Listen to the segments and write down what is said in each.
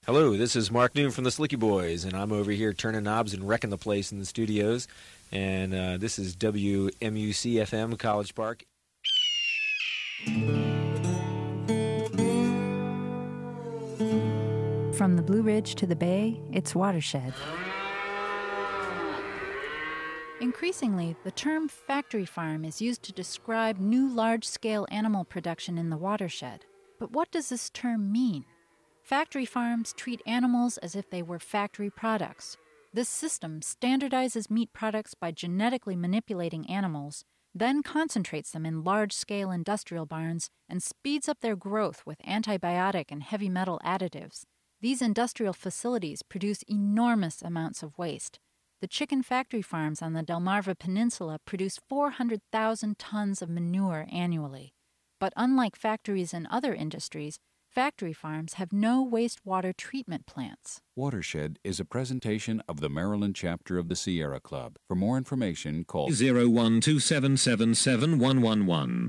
Hello, this is Mark Noon from the Slicky Boys, and I'm over here turning knobs and wrecking the place in the studios. And this is WMUC-FM College Park. From the Blue Ridge to the Bay, it's Watershed. Increasingly, the term factory farm is used to describe new large-scale animal production in the watershed. But what does this term mean? Factory farms treat animals as if they were factory products. This system standardizes meat products by genetically manipulating animals, then concentrates them in large-scale industrial barns and speeds up their growth with antibiotic and heavy metal additives. These industrial facilities produce enormous amounts of waste. The chicken factory farms on the Delmarva Peninsula produce 400,000 tons of manure annually. But unlike factories and other industries, factory farms have no wastewater treatment plants. Watershed is a presentation of the Maryland chapter of the Sierra Club. For more information, call 012777111.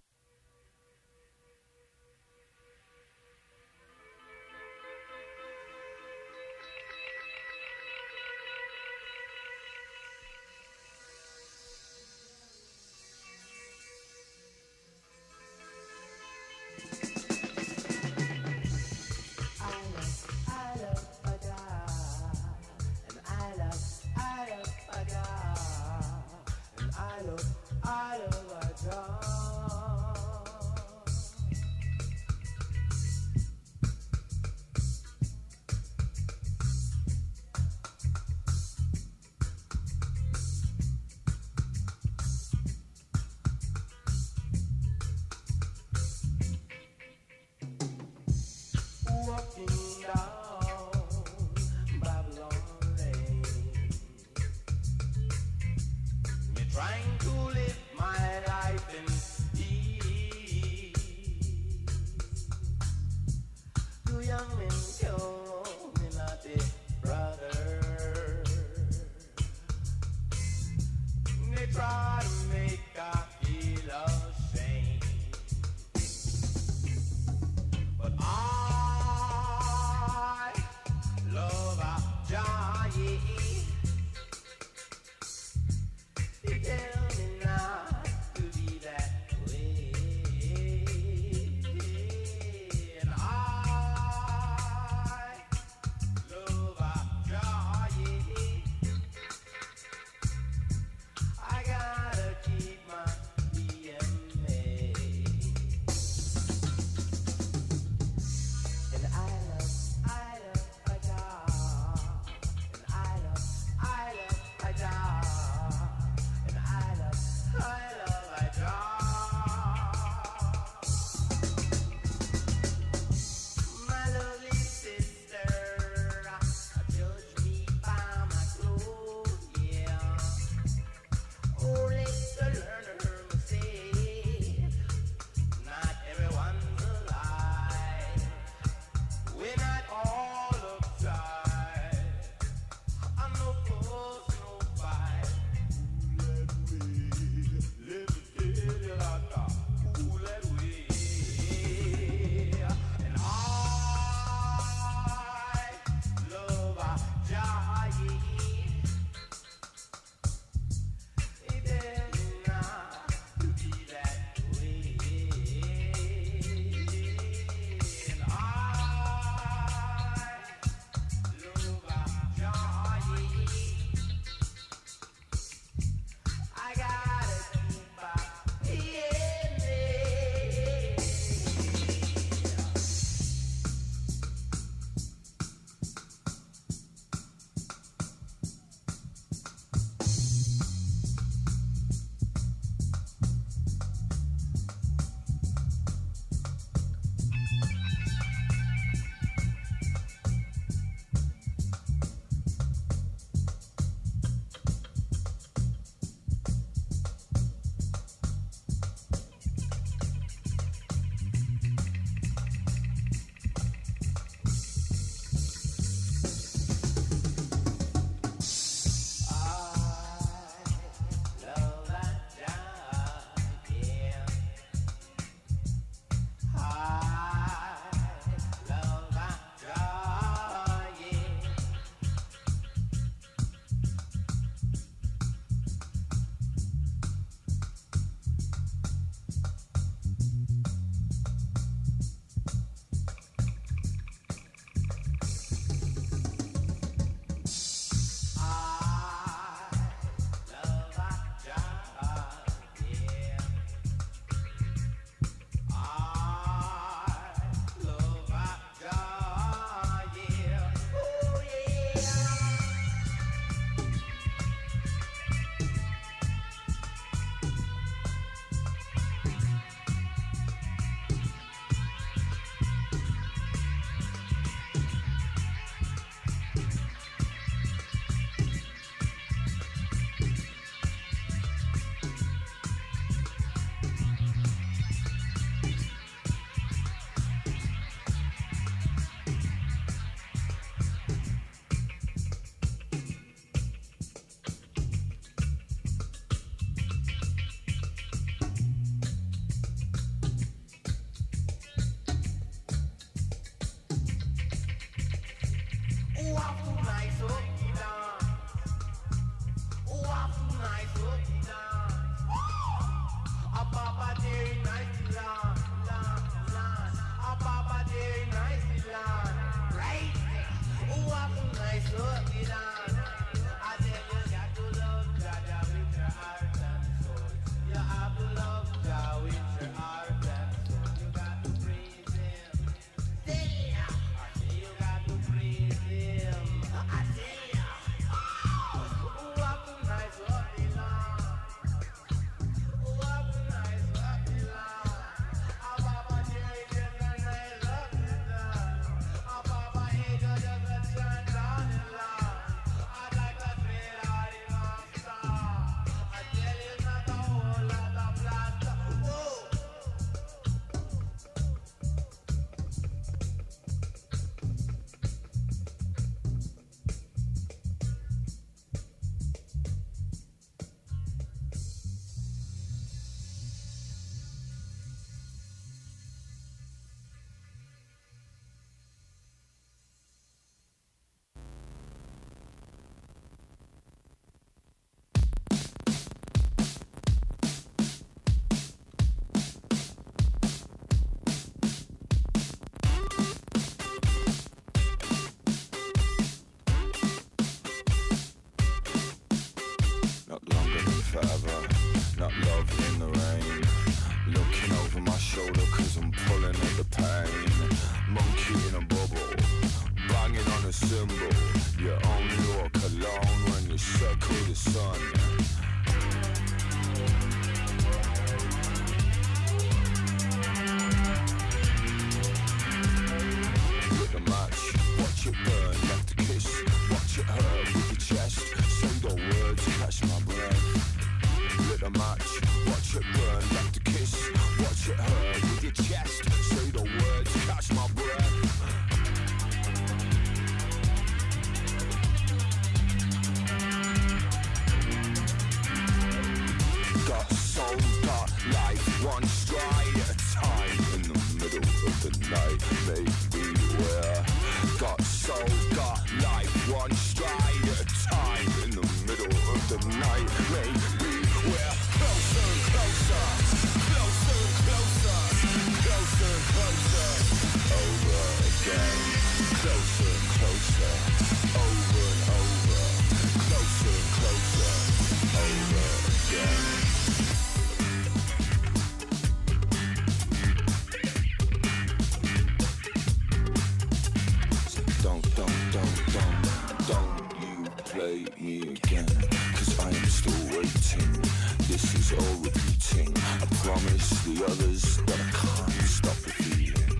play me again, 'cause I am still waiting. This is all repeating. I promise the others that I can't stop the feeling.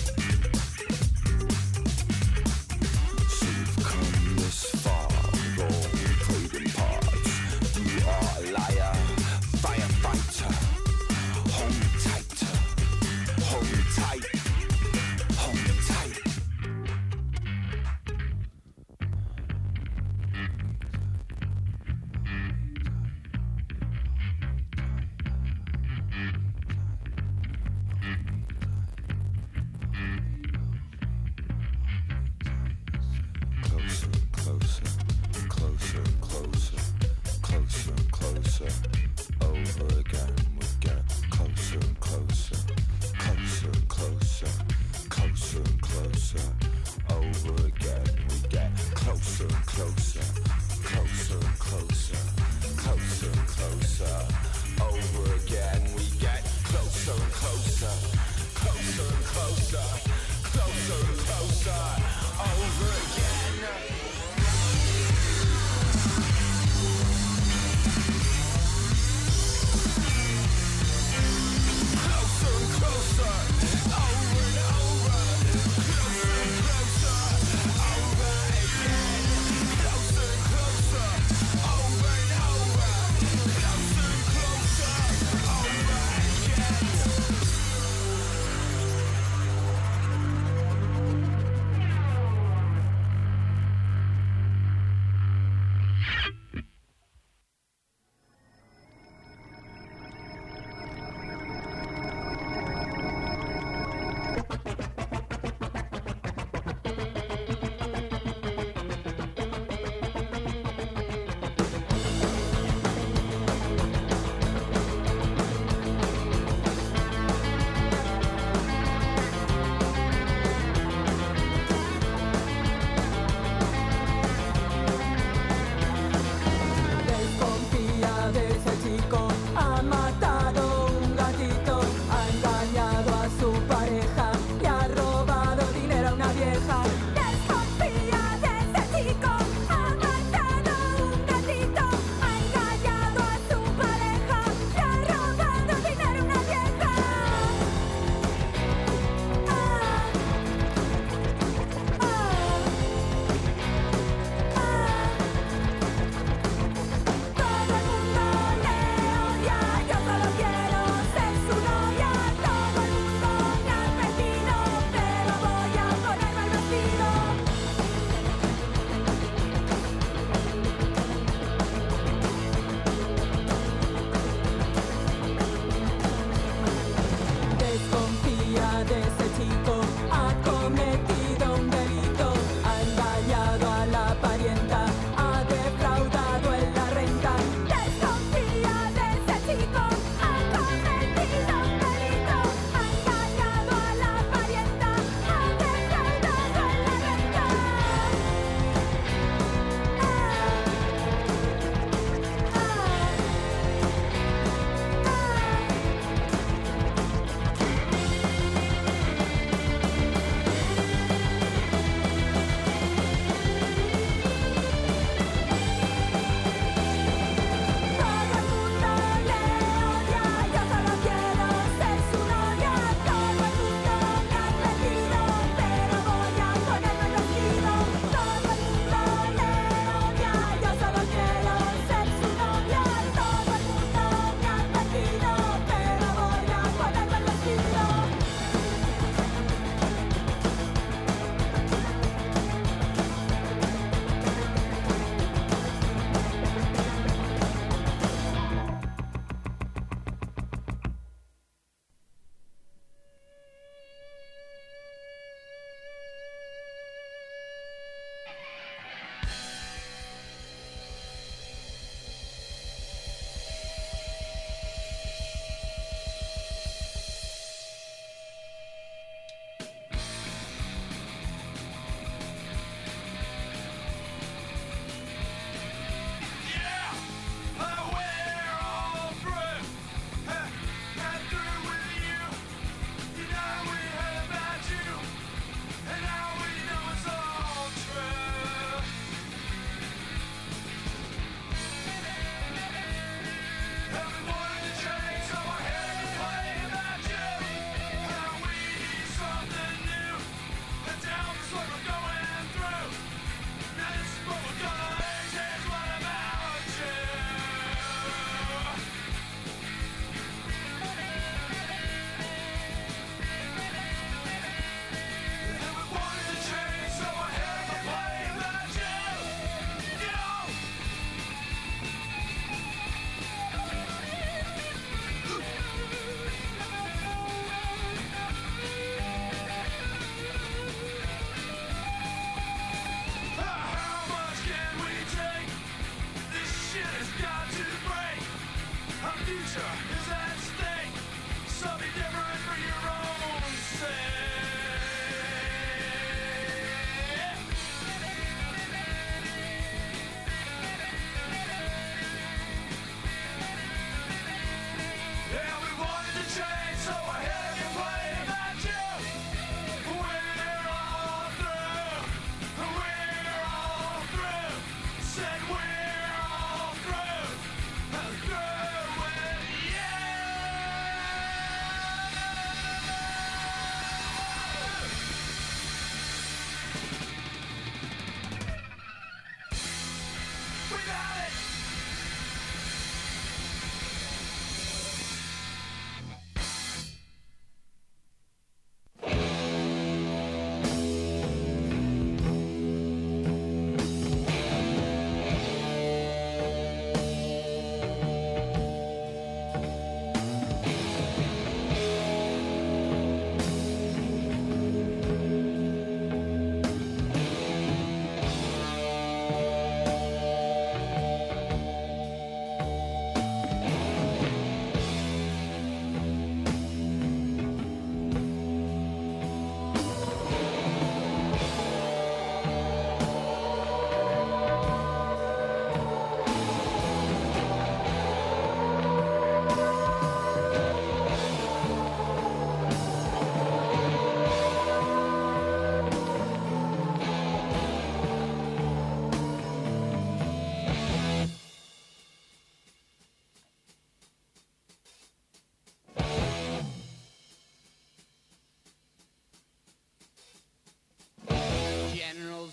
So we've come this far, we've all played in parts. You are a liar, firefighter. Hold me tighter, hold me tight, hold me tight. Closer, closer, closer, closer and closer. Over again we get closer and closer, closer and closer.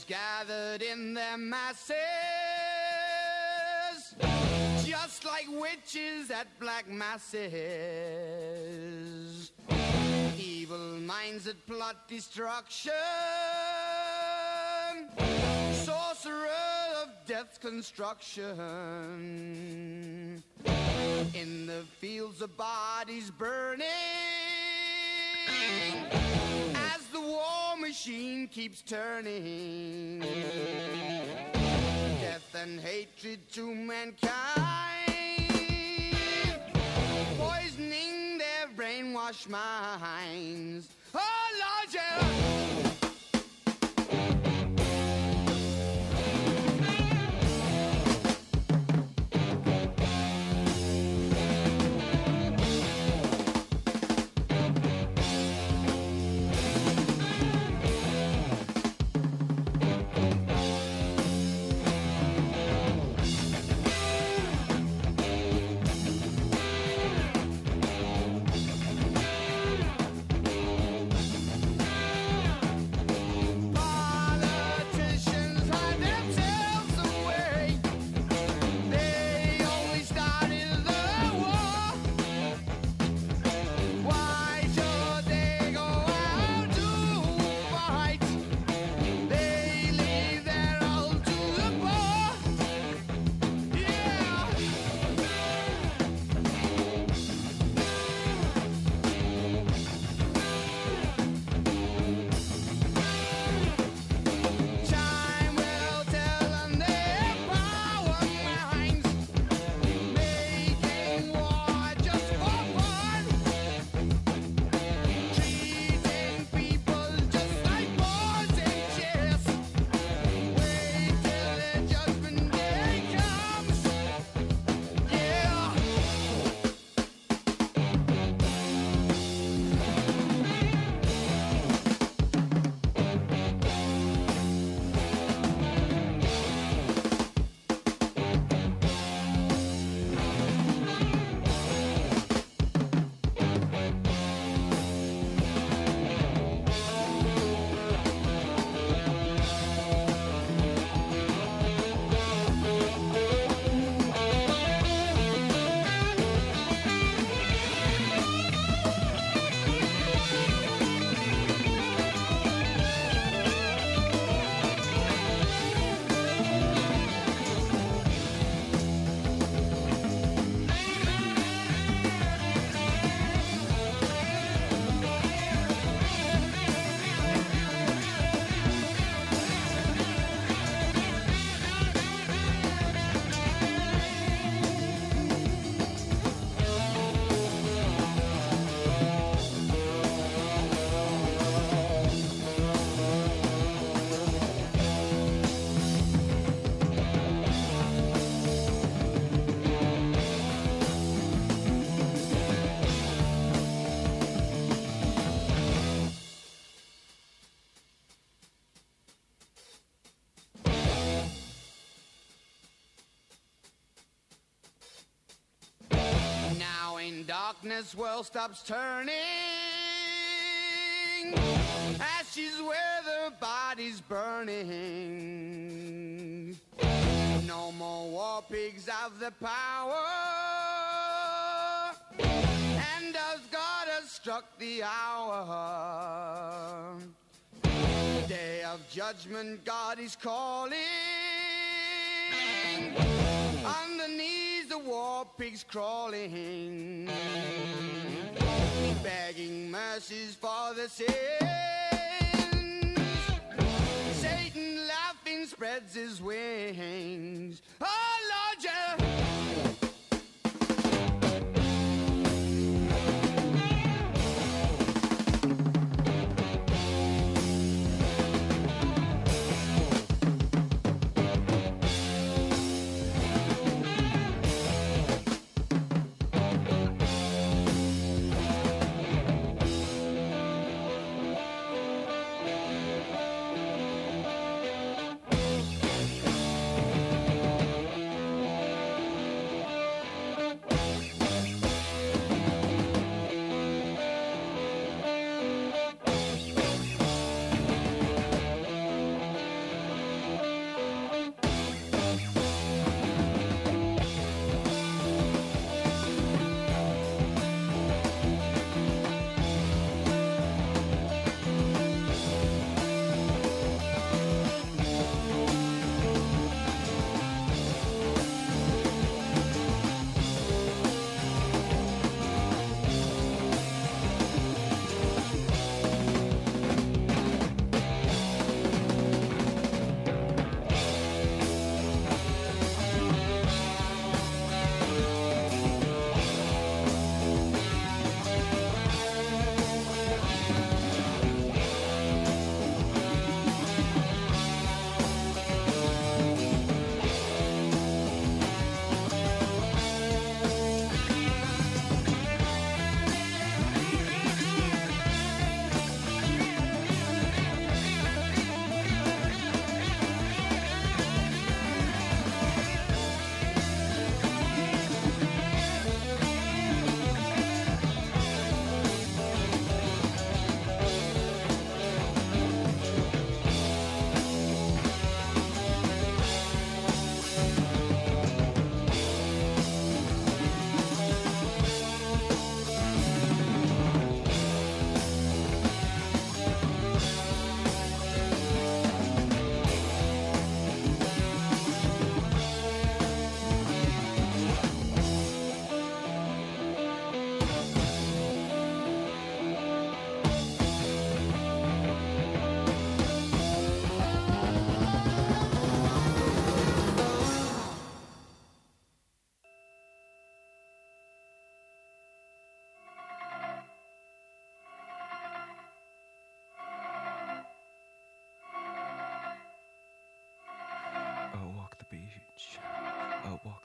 gathered in their masses, just like witches at black masses. Evil minds that plot destruction, sorcerer of death's construction. In the fields of bodies burning, as the war machine keeps turning. Death and hatred to mankind, poisoning their brainwashed minds. Oh Lord, yeah. Darkness world stops turning, ashes where the body's burning. No more war pigs have the power, and as God has struck the hour, day of judgment God is calling. Underneath the war pigs crawling, begging mercies for the sins. Satan laughing spreads his wings. Oh Lord, yeah.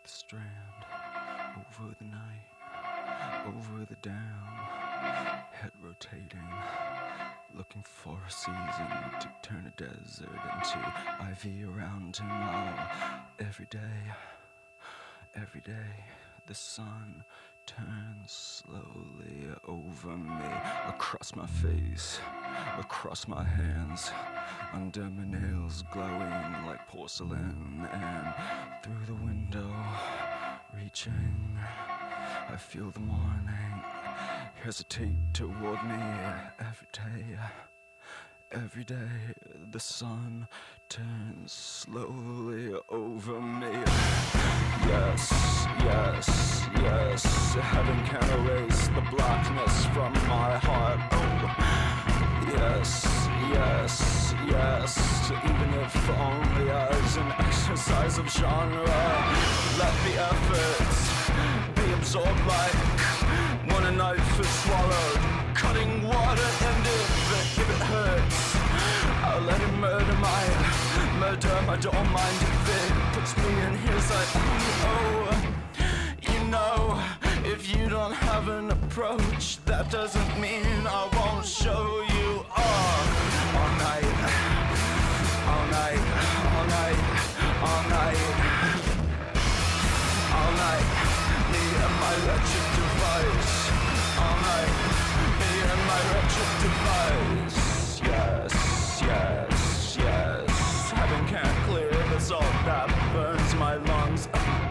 the strand, over the night, over the dam, head rotating, looking for a season to turn a desert into ivy around him. Oh, every day, the sun turns slowly over me, across my face, across my hands, under my nails glowing like porcelain, and through the window, reaching, I feel the morning hesitate toward me. Every day, the sun turns slowly over me. Yes, heaven can erase the blackness from my heart. Oh, yes, even if only as an exercise of genre. Let the efforts be absorbed like when a knife is swallowed, cutting water, and if it hurts, I'll let him murder I don't mind if it puts me in his you know, if you don't have an approach, that doesn't mean I won't show you all night, me and my wretched device, all night, me and my wretched device. Yes, heaven can't clear the salt that burns my lungs.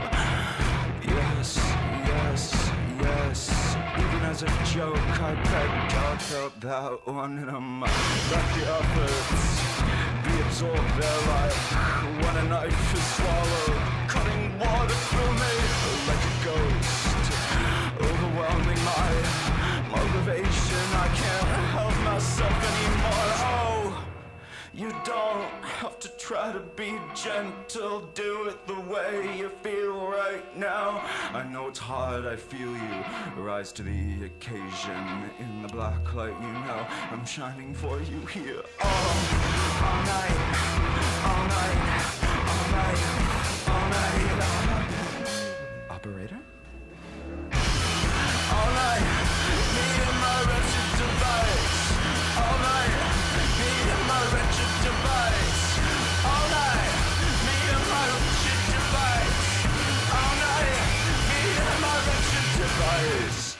Yes, even as a joke, I begged that one in a month. Let the efforts be absorbed there like when a knife is swallowed, cutting water through me like a ghost, overwhelming my motivation. I can't help myself anymore. Oh, you don't have to try to be gentle, do it the way you feel right now. I know it's hard, I feel you rise to the occasion. In the black light, you know I'm shining for you here. All night. Operator? All night, me and my wretched device. All night, me and my wretched device. All night, me and my wretched device. All night, me and my wretched device.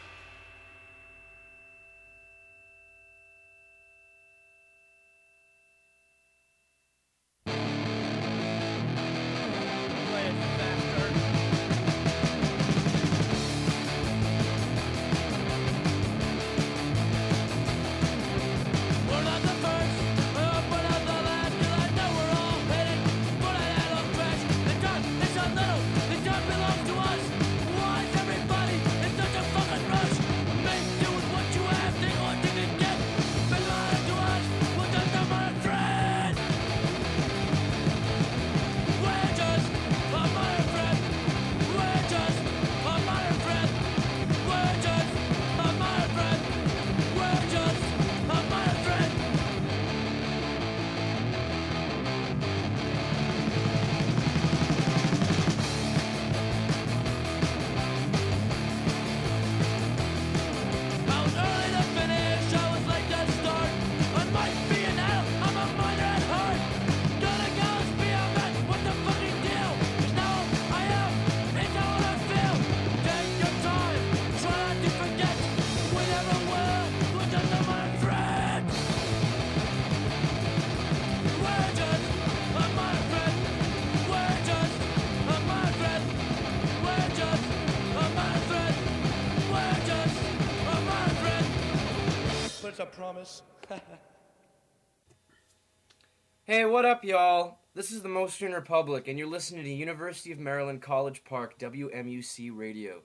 I promise. Hey, what up, y'all? This is the Mostern Republic, and you're listening to University of Maryland College Park, WMUC Radio.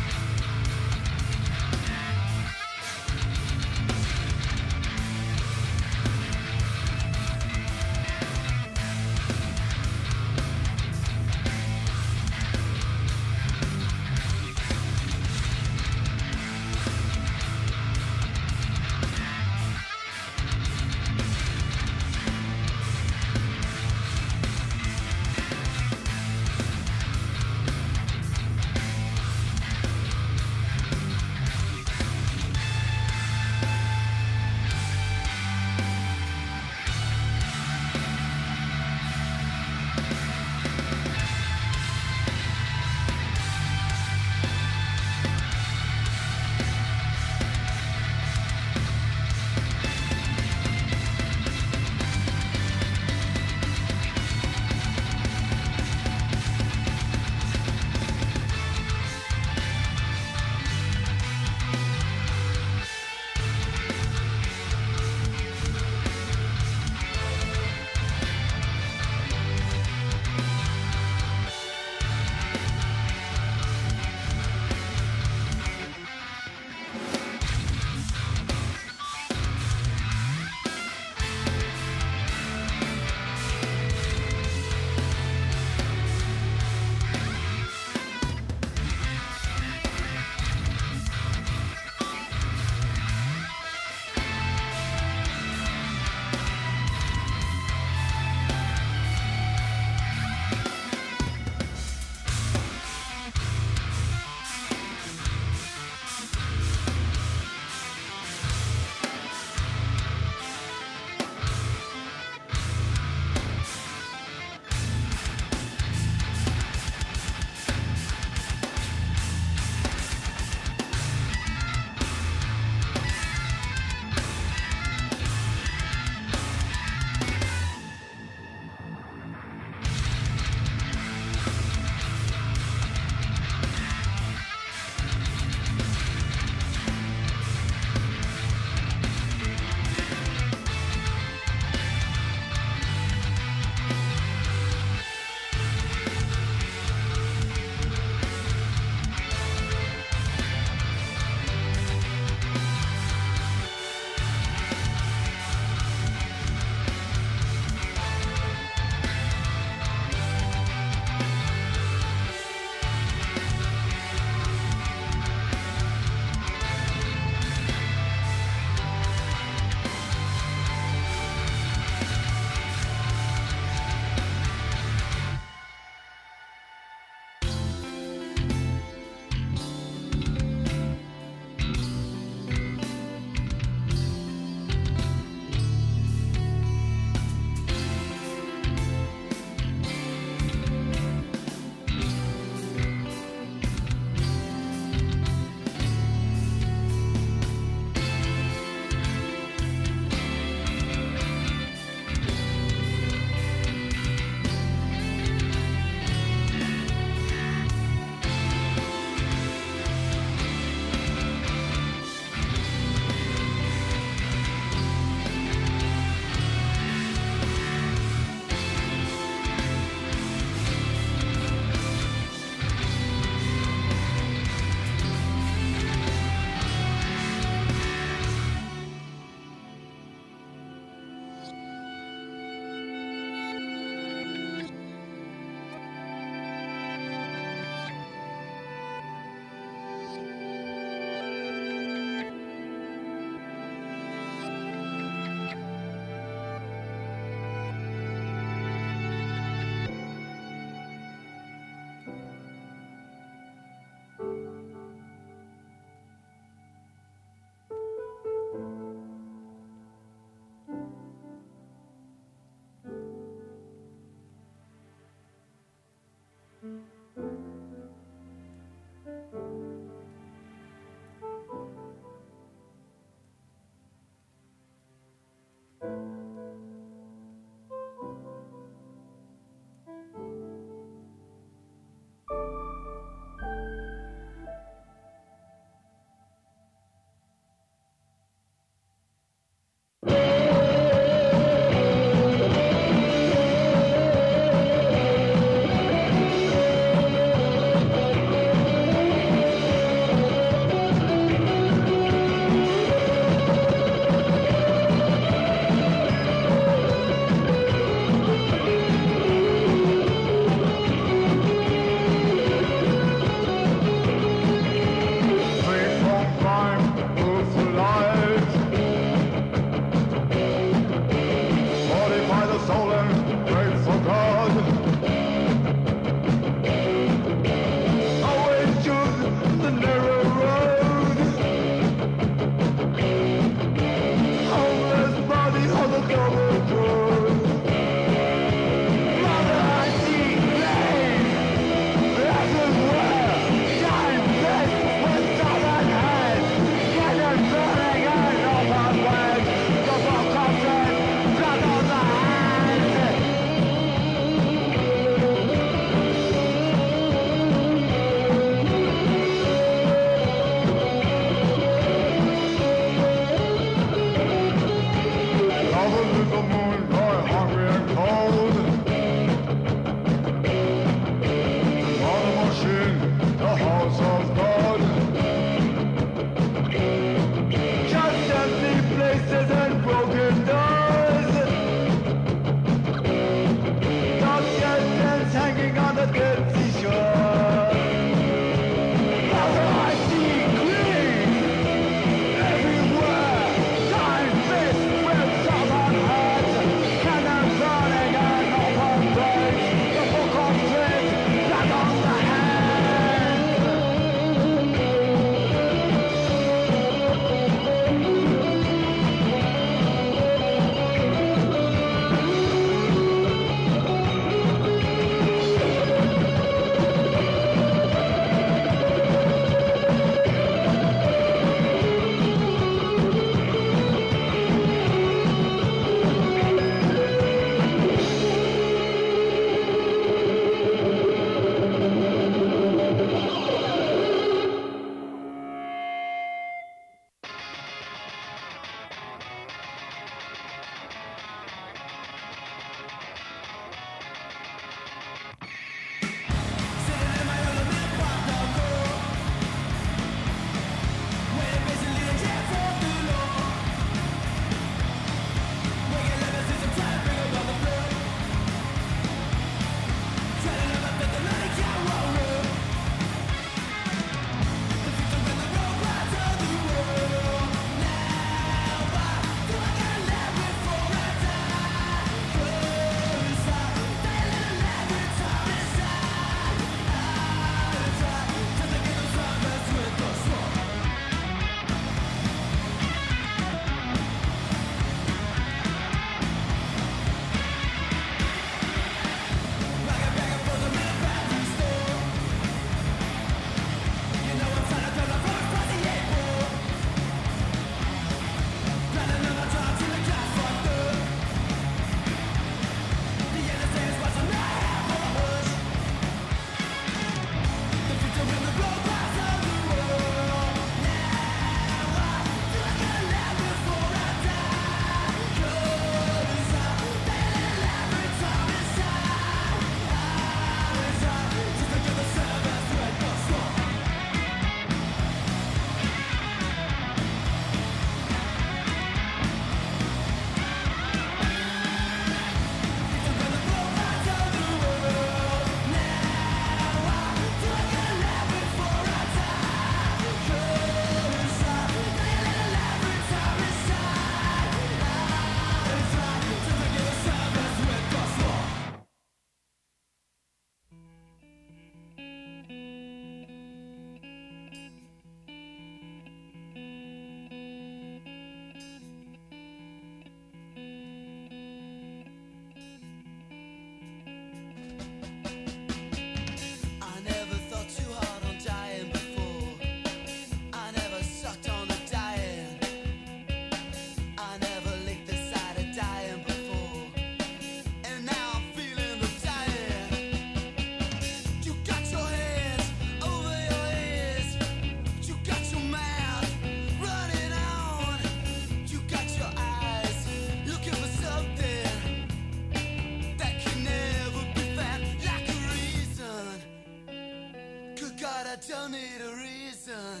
don't need a reason.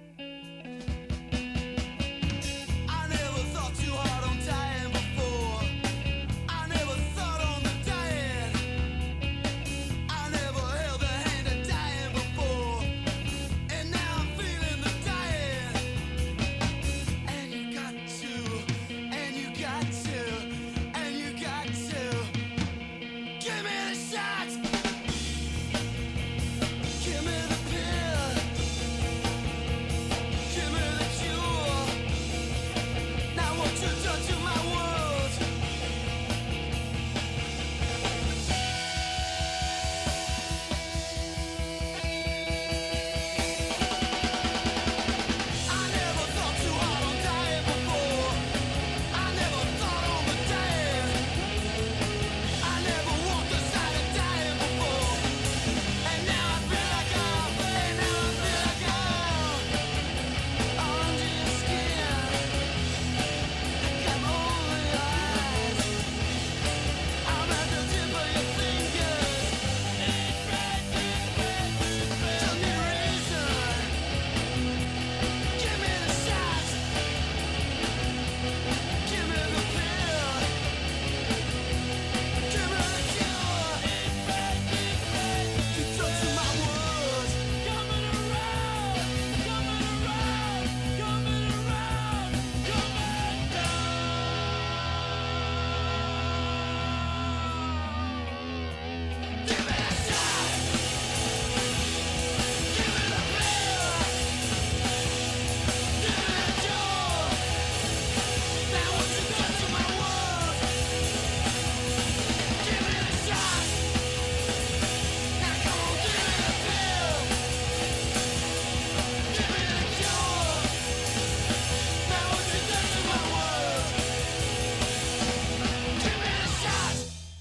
I never thought too hard on dying before. I never thought on the dying. I never held the hand of dying before. And now I'm feeling the dying. And you got to, and you got to, and you got to. Give me the shot. Give me the pill. Give me the cure. Now what you done to my world? I never thought too hard on dying before. I never thought on the dying. I never walked the side of dying before. And now I feel like and now I feel like under your skin. Come over your eyes. I'm at the tip of your fingers. Tell me reason. Give me the shot. Give me the pill. Give me the cure. You touch my words. Coming around, coming around, coming around, coming down. Give me the shot. Give me the pill. Give me the cure. Now what you done to my world? Give me the shot. Now come on, give me the pill. Give me the cure. Now what you done to my world? Give me the shot.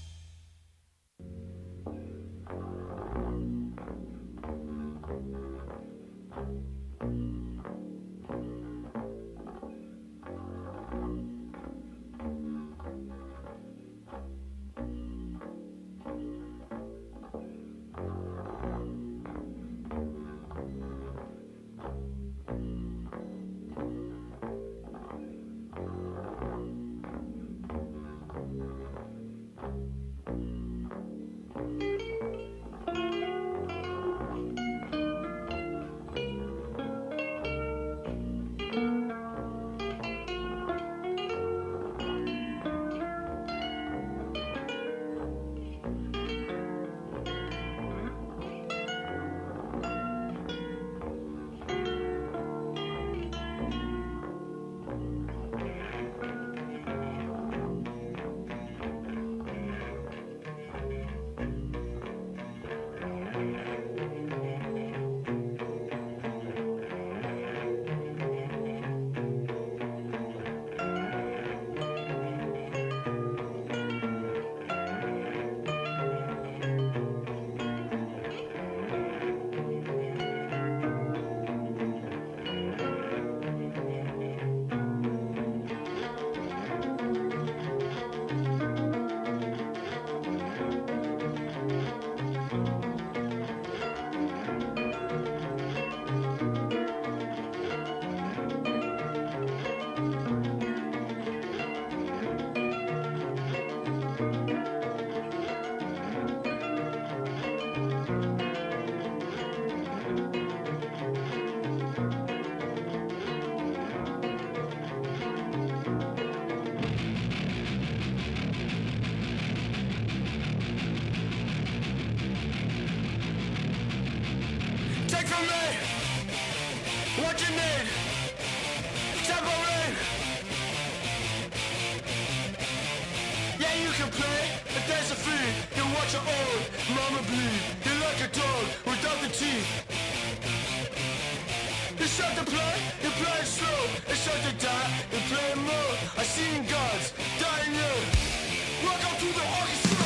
Take from me what you need. Temporary. Yeah, you can play, but there's a fee. You watch your old mama bleed. You're like a dog without the teeth. You start to play, you play it slow. You start to die, you play it more. I seen gods dying young. Welcome to the orchestra.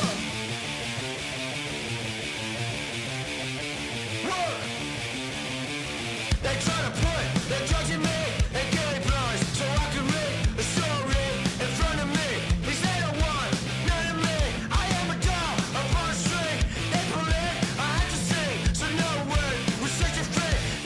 Work. They try to put their drugs in me and gay bars so I can read a story in front of me. These they don't want none of me. I am a doll upon a string. They pull in, I have to sing. So no word was such a thing.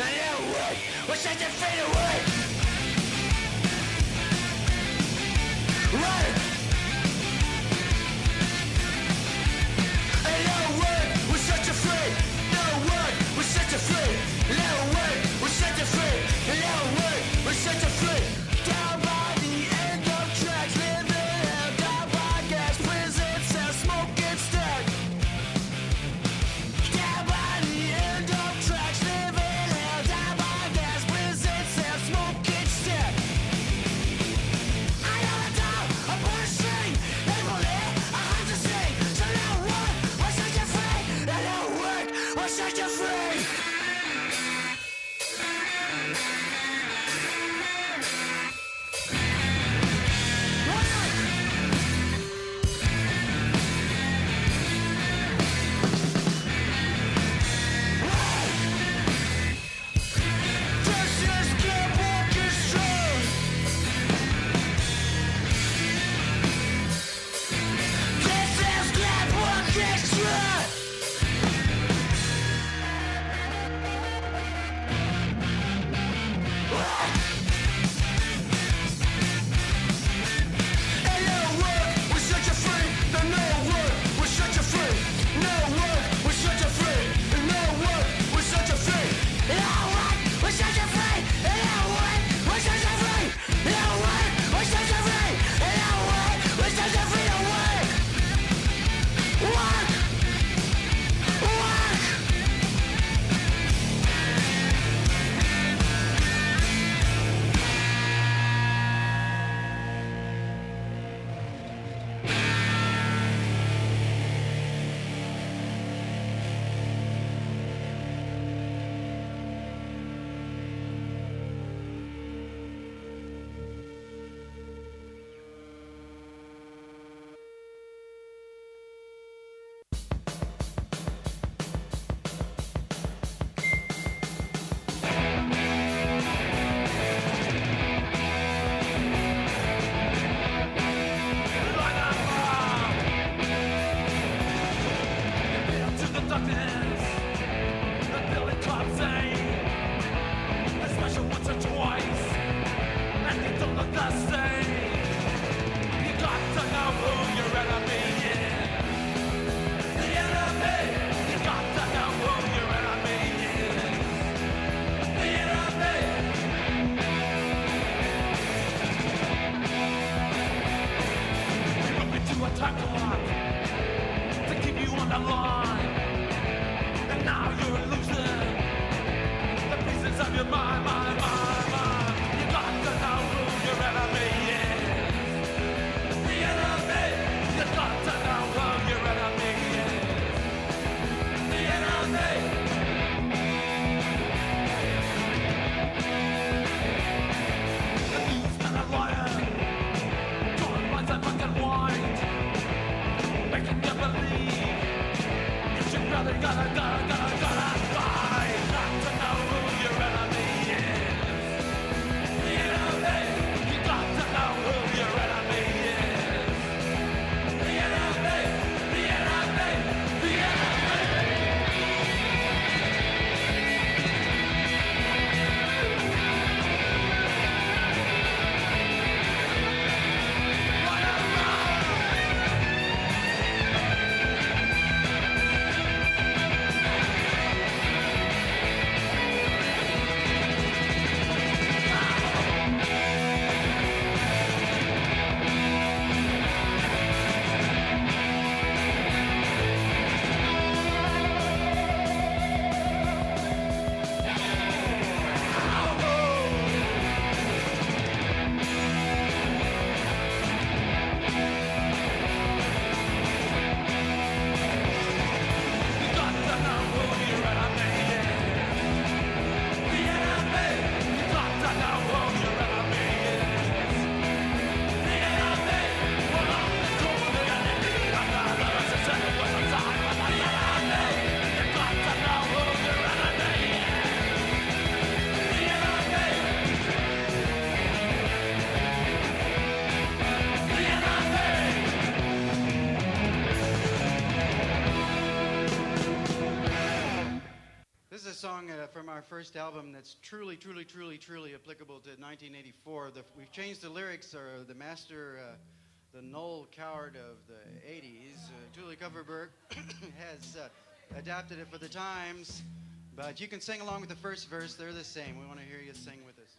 our first album that's truly applicable to 1984. We've changed the lyrics. The master, the Noel Coward of the 80s, Julie Coverberg, has adapted it for the times. But you can sing along with the first verse. They're the same. We want to hear you sing with us.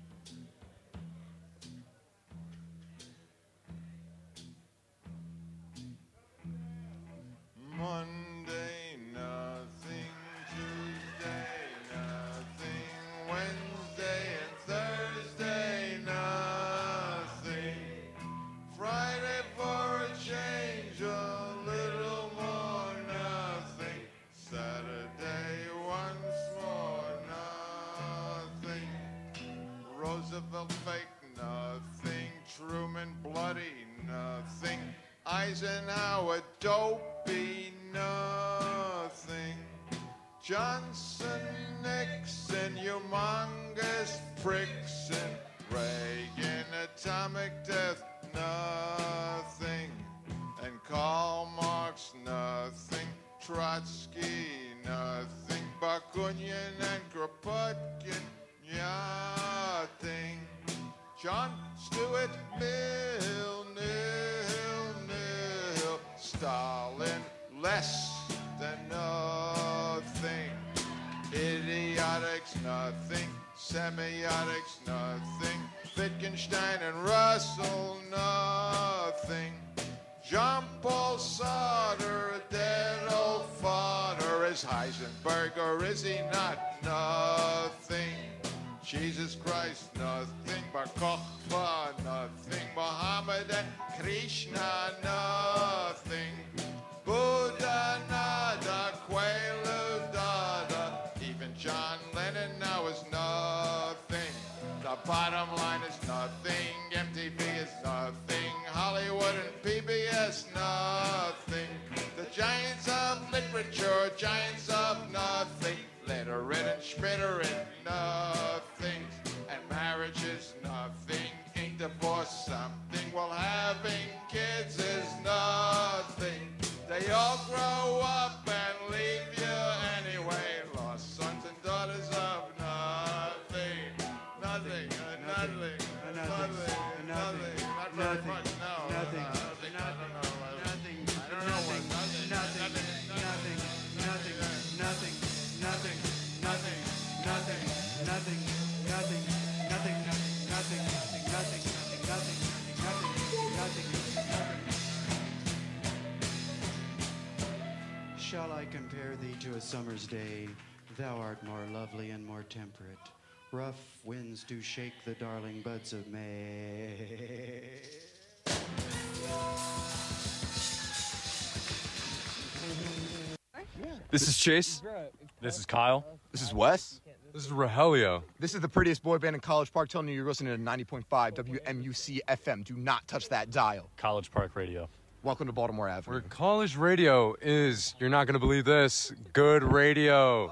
Monday, nothing. Tuesday, nothing. Wednesday and Thursday, nothing. Friday for a change, a little more, nothing. Saturday, once more, nothing. Roosevelt fake, nothing. Truman bloody, nothing. Eisenhower dopey, nothing. Johnson, Nixon, humongous pricks, and Reagan, atomic death, nothing. And Karl Marx, nothing. Trotsky, nothing. Bakunin and Kropotkin, nothing. John Stuart Mill, nil. Stalin, less than nothing. Idiotics, nothing. Semiotics, nothing. Wittgenstein and Russell, nothing. Jean-Paul Sartre, a dead old fodder. Is Heisenberg or is he not? Nothing. Jesus Christ, nothing. Bar Kokhba, nothing. Muhammad and Krishna, nothing. Buddha, nada. Quaalude, dada. Even John Lennon now is nothing. The bottom line is nothing. MTV is nothing. Hollywood and PBS, nothing. The giants of literature, giants of nothing. Literate and schmittering, nothing. And marriage is nothing. Ain't divorce something? Well, having kids is nothing. They all grow up and leave you anyway. Lost sons and daughters of nothing. Nothing. Not very much, no. Nothing. Shall I compare thee to a summer's day? Thou art more lovely and more temperate. Rough winds do shake the darling buds of May. This is Chase. This is Kyle. This is Wes. This is Rogelio. This is the prettiest boy band in College Park telling you you're listening to 90.5 WMUC FM. Do not touch that dial. College Park Radio. Welcome to Baltimore Avenue. Where college radio is, you're not going to believe this, good radio.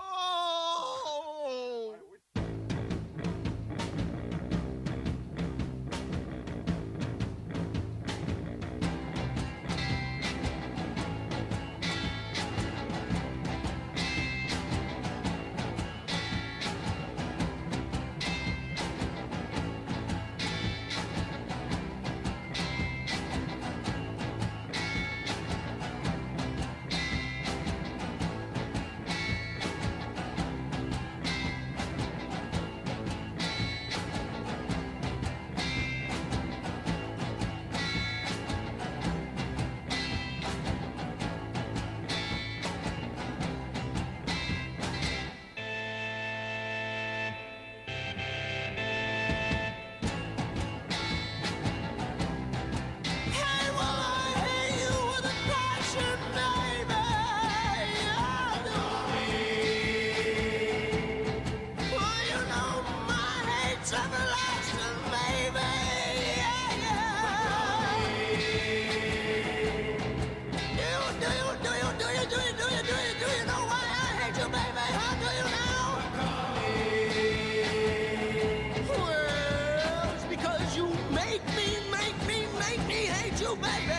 Make me hate you, baby.